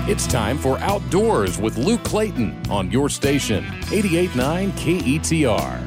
It's time for Outdoors with Luke Clayton on your station, 88.9 KETR.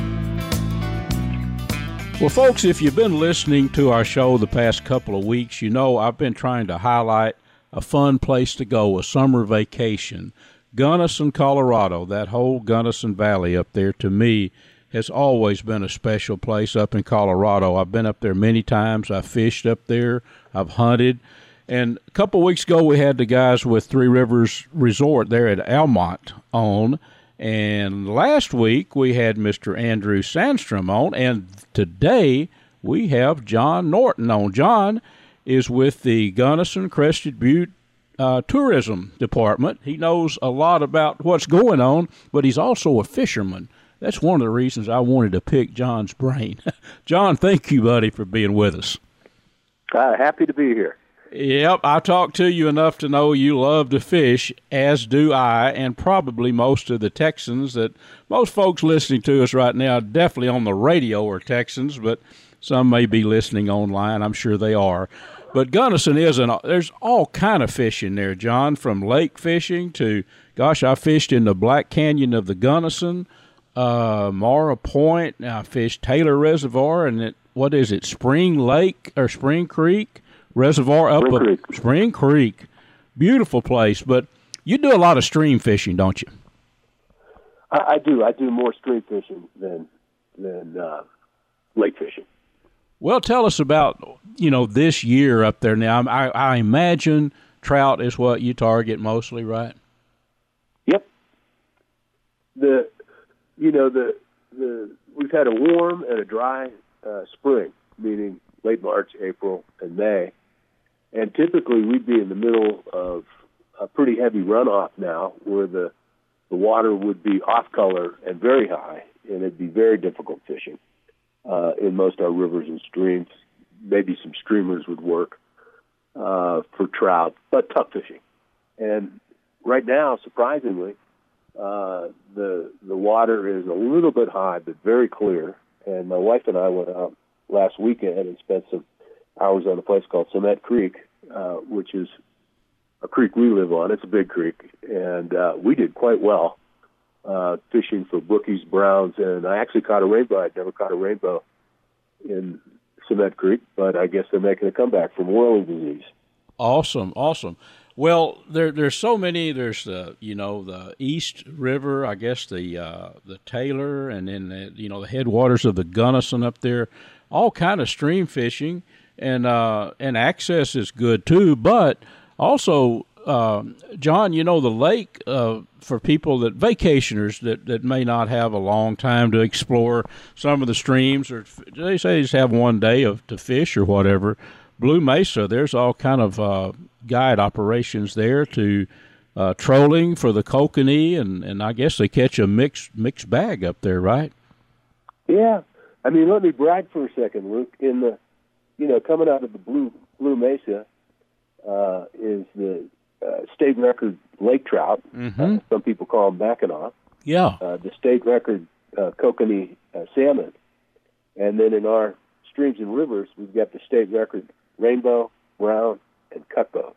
Well, folks, if you've been listening to our show the past couple of weeks, you know I've been trying to highlight a fun place to go, a summer vacation. Gunnison, Colorado, that whole Gunnison Valley up there, to me, has always been a special place up in Colorado. I've been up there many times. I've fished up there. I've hunted. And a couple of weeks ago, we had the guys with Three Rivers Resort there at Almont on. And last week, we had Mr. Andrew Sandstrom on. And today, we have John Norton on. John is with the Gunnison Crested Butte Tourism Department. He knows a lot about what's going on, but he's also a fisherman. That's one of the reasons I wanted to pick John's brain. John, thank you, buddy, for being with us. Happy to be here. Yep, I talked to you enough to know you love to fish, as do I, and probably most of the Texans. That most folks listening to us right now, definitely on the radio, are Texans, but some may be listening online. I'm sure they are. But Gunnison there's all kind of fishing there, John, from lake fishing to, gosh, I fished in the Black Canyon of the Gunnison, Mara Point. I fished Taylor Reservoir, and Spring Lake or Spring Creek Reservoir up Spring Creek. Beautiful place, but you do a lot of stream fishing, don't you? I do. I do more stream fishing than lake fishing. Well, tell us about, this year up there now. I imagine trout is what you target mostly, right? Yep. We've had a warm and a dry spring, meaning late March, April, and May. And typically we'd be in the middle of a pretty heavy runoff now where the water would be off color and very high, and it'd be very difficult fishing in most of our rivers and streams. Maybe some streamers would work for trout, but tough fishing. And right now, surprisingly, the water is a little bit high, but very clear. And my wife and I went out last weekend and spent some hours on a place called Cement Creek, which is a creek we live on. It's a big creek, and we did quite well fishing for brookies, browns, and I actually caught a rainbow. I'd never caught a rainbow in Cement Creek, but I guess they're making a comeback from whirling disease. Awesome. Well, there's so many. There's the East River, I guess the Taylor, and then the headwaters of the Gunnison up there. All kind of stream fishing, and access is good too. But also, John, the lake for people vacationers that may not have a long time to explore some of the streams, or they say they just have one day to fish or whatever. Blue Mesa, there's all kind of guide operations there to trolling for the kokanee, and I guess they catch a mixed bag up there, right? Yeah. I mean, let me brag for a second, Luke. Coming out of the Blue Mesa is the state record lake trout. Mm-hmm. Some people call them Mackinac. Yeah. The state record kokanee salmon. And then in our streams and rivers, we've got the state record rainbow, brown, and cutbow.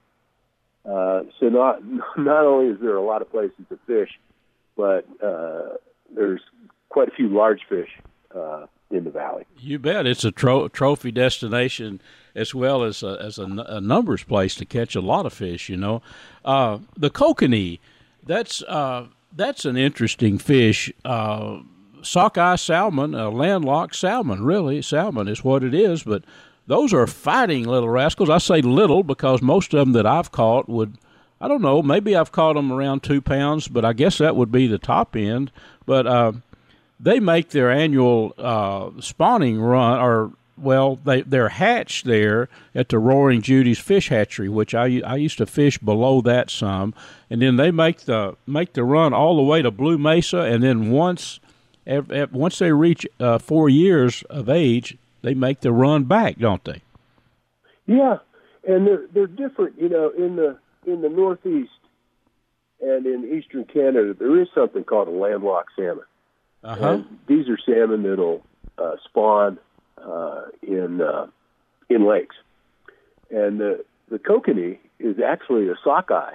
So not only is there a lot of places to fish, but there's quite a few large fish in the valley. You bet. It's a trophy destination as well as a numbers place to catch a lot of fish, The kokanee, that's an interesting fish. Sockeye salmon, a landlocked salmon, really. Salmon is what it is, but those are fighting little rascals. I say little because most of them that I've caught I don't know, maybe I've caught them around 2 pounds, but I guess that would be the top end. But they make their annual spawning run, they're hatched there at the Roaring Judy's Fish Hatchery, which I used to fish below that some, and then they make the run all the way to Blue Mesa, and then once they reach 4 years of age, they make the run back, don't they? Yeah, and they're different. In the Northeast and in Eastern Canada, there is something called a landlocked salmon. Uh-huh. And these are salmon that'll spawn in lakes, and the kokanee is actually a sockeye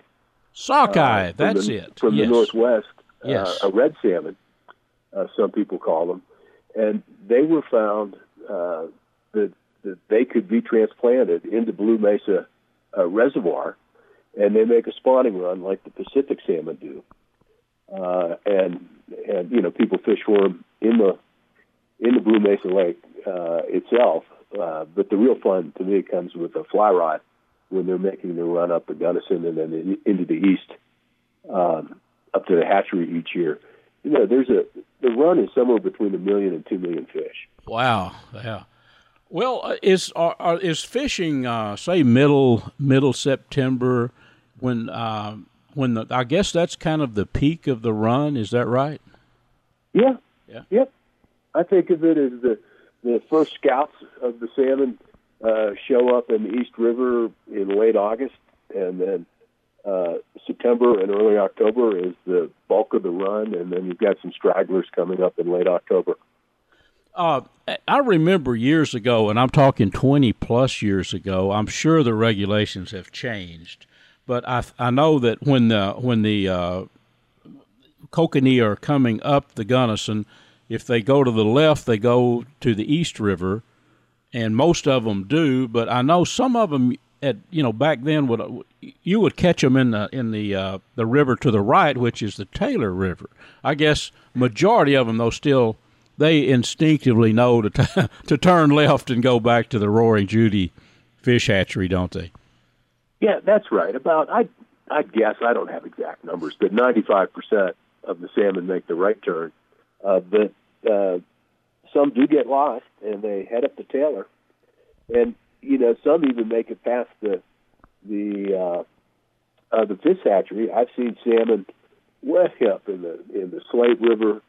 Sockeye, that's it. From yes. the Northwest, yes. A red salmon, some people call them. And they were found that they could be transplanted into Blue Mesa Reservoir, and they make a spawning run like the Pacific salmon do. And people fish for them in the Blue Mesa Lake itself. But the real fun to me comes with a fly rod when they're making their run up the Gunnison and then into the east, up to the hatchery each year. The run is somewhere between 1 million and 2 million fish. Wow. Yeah. Well, is fishing say middle September when I guess that's kind of the peak of the run? Is that right? Yeah. Yep. I think of it as the first scouts of the salmon show up in the East River in late August, and then September and early October is the bulk of the run, and then you've got some stragglers coming up in late October. I remember years ago, and I'm talking 20-plus years ago, I'm sure the regulations have changed, but I know that when the kokanee are coming up the Gunnison, if they go to the left, they go to the East River, and most of them do, but I know some of them back then you would catch them in the river to the right, which is the Taylor River. I guess majority of them though they instinctively know to turn left and go back to the Roaring Judy fish hatchery, don't they? Yeah, that's right. I'd guess, I don't have exact numbers, but 95% of the salmon make the right turn. But some do get lost and they head up to Taylor, and some even make it past the fish hatchery. I've seen salmon way up in the Slate River,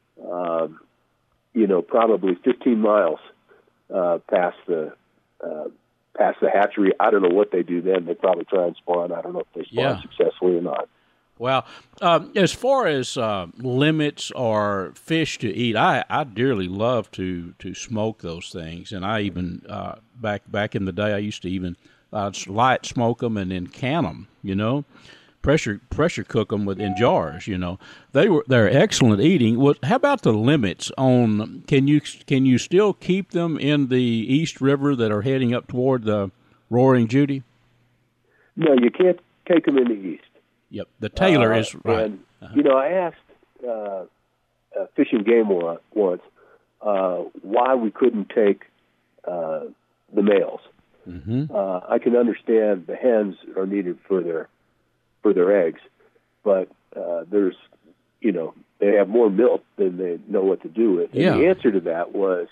probably 15 miles past the hatchery. I don't know what they do then. They probably try and spawn. I don't know if they spawn successfully or not. Well, as far as limits or fish to eat, I dearly love to smoke those things, and I even back in the day I used to even light smoke them and then can them. Pressure cook them in jars. They're excellent eating. How about the limits on? Can you still keep them in the East River that are heading up toward the Roaring Judy? No, you can't take them in the east. Yep, the Taylor is right. And, I asked Fish and Game once why we couldn't take the males. Mm-hmm. I can understand the hens are needed for their eggs, but there's they have more milk than they know what to do with. And the answer to that was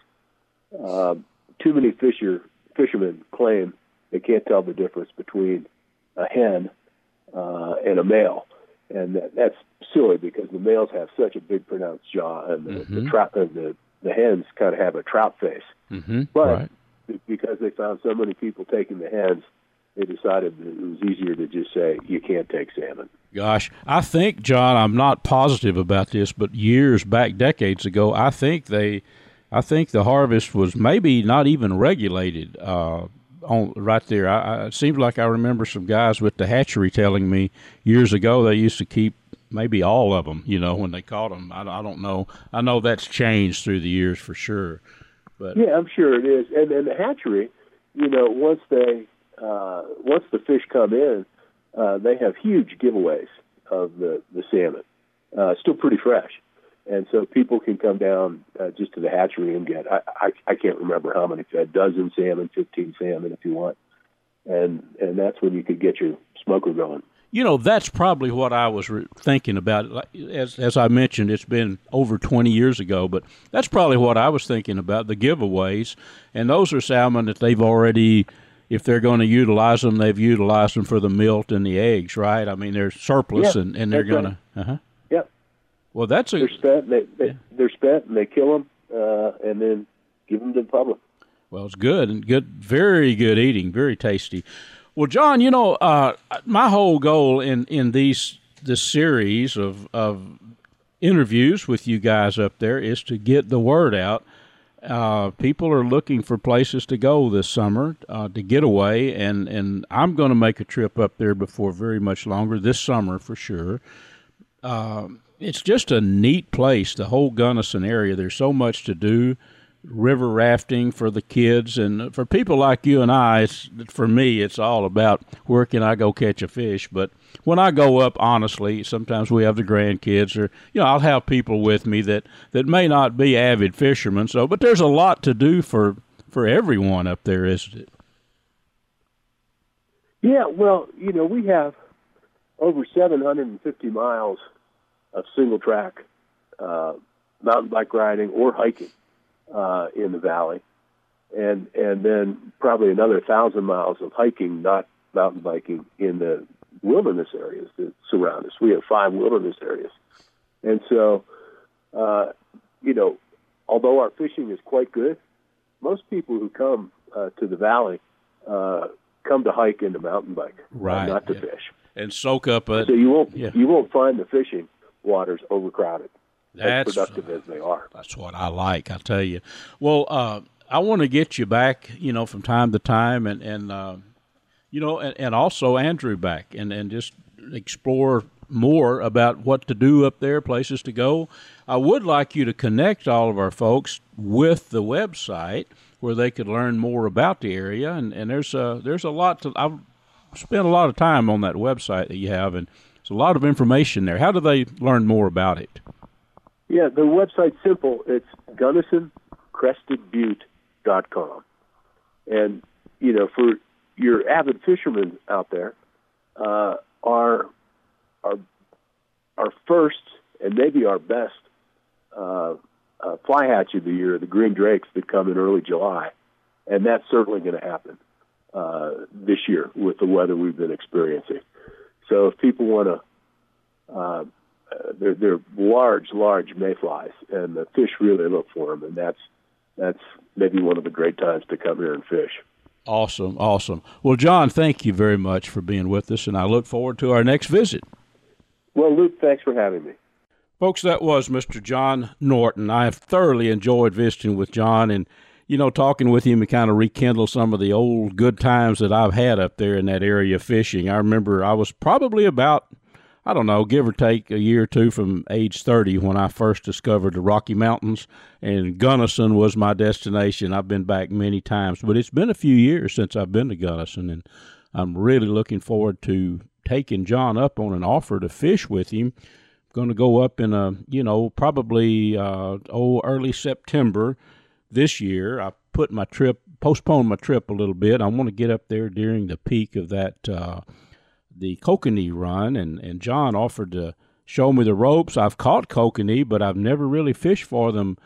too many fishermen claim they can't tell the difference between a hen and a male, and that's silly because the males have such a big pronounced jaw, and the hens kind of have a trout face. Mm-hmm. But because they found so many people taking the hens, they decided that it was easier to just say you can't take salmon. Gosh, I think, John, I'm not positive about this, but decades ago, I think the harvest was maybe not even regulated. Right there, it seems like I remember some guys with the hatchery telling me years ago they used to keep maybe all of them. When they caught them, I don't know. I know that's changed through the years for sure. But yeah, I'm sure it is. And the hatchery, once the fish come in, they have huge giveaways of the salmon, still pretty fresh. And so people can come down just to the hatchery and get, I can't remember how many, a dozen salmon, 15 salmon if you want. And that's when you could get your smoker going. That's probably what I was thinking about. As I mentioned, it's been over 20 years ago, but that's probably what I was thinking about, the giveaways. And those are salmon that they've already, if they're going to utilize them, they've utilized them for the milt and the eggs, right? I mean, they're surplus, and they're going to... Uh-huh. Yep. Well, they're spent. They're spent, and they kill them, and then give them to the public. Well, it's good, very good eating, very tasty. Well, John, my whole goal in this series of interviews with you guys up there is to get the word out people are looking for places to go this summer to get away, and I'm going to make a trip up there before very much longer, this summer for sure. It's just a neat place, the whole Gunnison area. There's so much to do. River rafting for the kids, and for people like you and I, for me, it's all about where can I go catch a fish. But when I go up, honestly, sometimes we have the grandkids, or I'll have people with me that may not be avid fishermen. So, but there's a lot to do for everyone up there, isn't it? Yeah, well, we have over 750 miles of single track mountain bike riding or hiking in the valley, and then probably another 1,000 miles of hiking, not mountain biking, in the wilderness areas that surround us. We have 5 wilderness areas. And so, although our fishing is quite good, most people who come to the valley come to hike and to mountain bike, right? Not to fish. And soak up So you won't find the fishing waters overcrowded. As productive as they are. That's what I like, I tell you. Well, I want to get you back, from time to time, and also Andrew back, and just explore more about what to do up there, places to go. I would like you to connect all of our folks with the website where they could learn more about the area, and there's a lot to. I've spent a lot of time on that website that you have, and there's a lot of information there. How do they learn more about it? Yeah, the website's simple. It's GunnisonCrestedButte.com. And, for your avid fishermen out there, our first and maybe our best fly hatch of the year, the green drakes that come in early July. And that's certainly going to happen this year with the weather we've been experiencing. So if people want to, they're large mayflies, and the fish really look for them, and that's maybe one of the great times to come here and fish. Awesome. Well, John, thank you very much for being with us, and I look forward to our next visit. Well, Luke, thanks for having me. Folks, that was Mr. John Norton. I have thoroughly enjoyed visiting with John, and talking with him and kind of rekindle some of the old good times that I've had up there in that area fishing. I remember I was probably about, give or take a year or two from age 30 when I first discovered the Rocky Mountains, and Gunnison was my destination. I've been back many times, but it's been a few years since I've been to Gunnison, and I'm really looking forward to taking John up on an offer to fish with him. I'm going to go up in probably early September this year. I postponed my trip a little bit. I want to get up there during the peak of that the kokanee run, and John offered to show me the ropes. I've caught kokanee, but I've never really fished for them,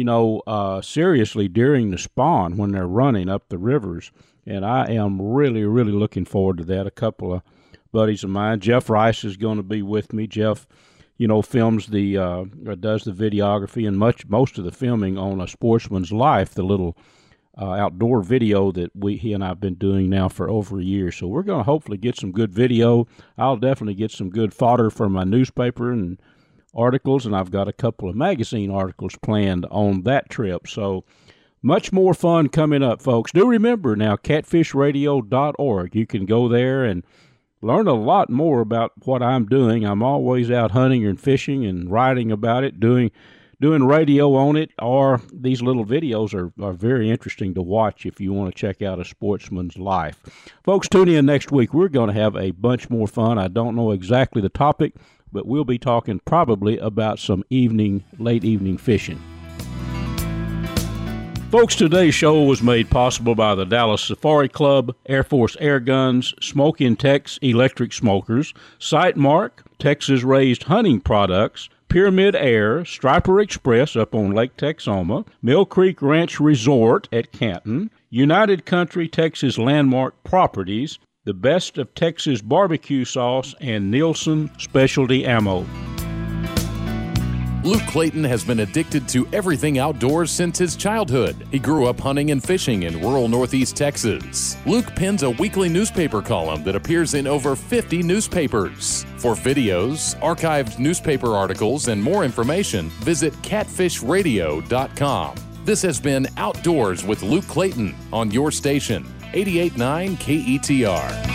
seriously during the spawn when they're running up the rivers. And I am really, really looking forward to that. A couple of buddies of mine, Jeff Rice, is going to be with me. Jeff, films does the videography and most of the filming on A Sportsman's Life, the little outdoor video that he and I have been doing now for over a year. So we're going to hopefully get some good video. I'll definitely get some good fodder for my newspaper and articles, and I've got a couple of magazine articles planned on that trip. So much more fun coming up, folks. Do remember now, catfishradio.org. You can go there and learn a lot more about what I'm doing. I'm always out hunting and fishing and writing about it, doing radio on it, or these little videos are very interesting to watch if you want to check out A Sportsman's Life. Folks, tune in next week. We're going to have a bunch more fun. I don't know exactly the topic, but we'll be talking probably about some late evening fishing. Folks, today's show was made possible by the Dallas Safari Club, Air Force Air Guns, Smokin' Tex Electric Smokers, Sightmark, Texas-raised hunting products, Pyramid Air, Striper Express up on Lake Texoma, Mill Creek Ranch Resort at Canton, United Country Texas Landmark Properties, the Best of Texas Barbecue Sauce, and Nielsen Specialty Ammo. Luke Clayton has been addicted to everything outdoors since his childhood. He grew up hunting and fishing in rural Northeast Texas. Luke pens a weekly newspaper column that appears in over 50 newspapers. For videos, archived newspaper articles, and more information, visit catfishradio.com. This has been Outdoors with Luke Clayton on your station, 88.9 KETR.